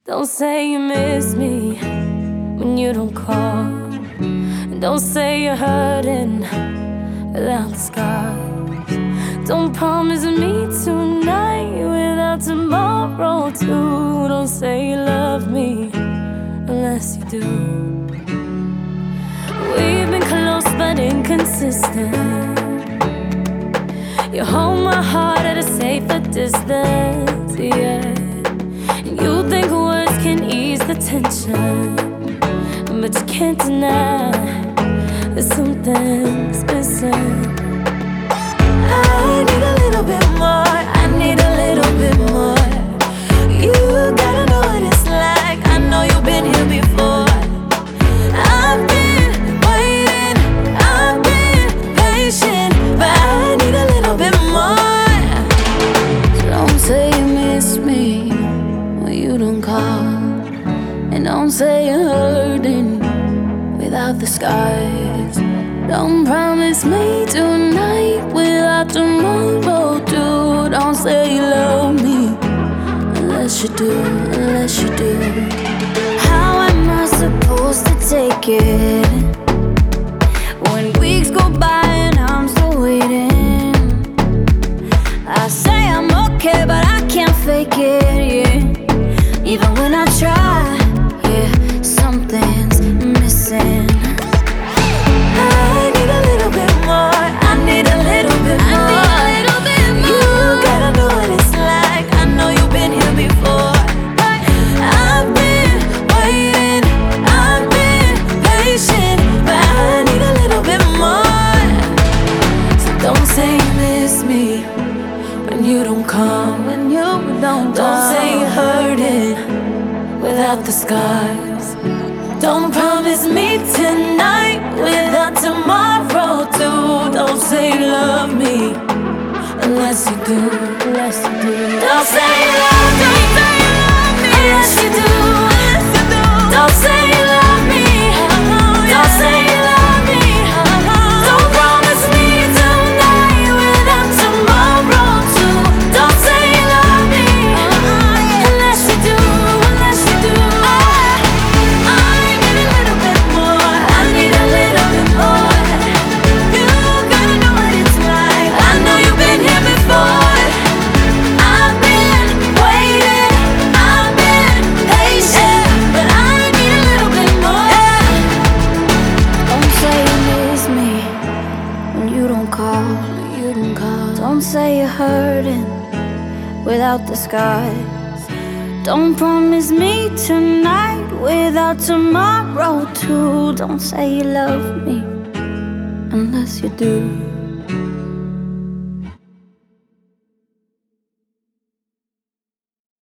Don't say you miss me when you don't call. And don't say you're hurting without the scars. Don't promise me tonight without tomorrow too. Don't say you love me unless you do. We've been close but inconsistent. You hold my heart at a safer distance, yeah. And you think words can ease the tension, but you can't deny that something's missing. I need a little bit more, I need a little bit more. You gotta know what it's like, I know you've been here before. I've been waiting, I've been patient, but I need a little bit more. So don't say you miss me when you don't call. And don't say you're hurting without the scars. Don't promise me tonight without tomorrow too. Don't say you love me unless you do, unless you do. How am I supposed to take it when weeks go by and I'm still waiting? I say I'm okay but I can't fake it, yeah. Even when I try, yeah, something's missing. I need a little bit more, I need a little bit more. You gotta know what it's like, I know you've been here before. I've been waiting, I've been patient, but I need a little bit more. So don't say you miss me when you don't come, when you don't say you're hurting without the scars. Don't promise me tonight without tomorrow too. Don't say you love me unless you do, unless you do. Don't say you love me, unless you do, unless you do. Don't say you love me, don't say you love me. Don't promise me tonight without tomorrow too. Don't say you love me unless you do, unless you do. I need a little bit more, I need a little bit more. You gotta know what it's like, I know you've been here before. I've been waiting, I've been patient, but I need a little bit more. Don't say you miss me when you don't call, when you don't call. Don't say you're hurting without the scars. Don't promise me tonight without tomorrow too. Don't say you love me unless you do.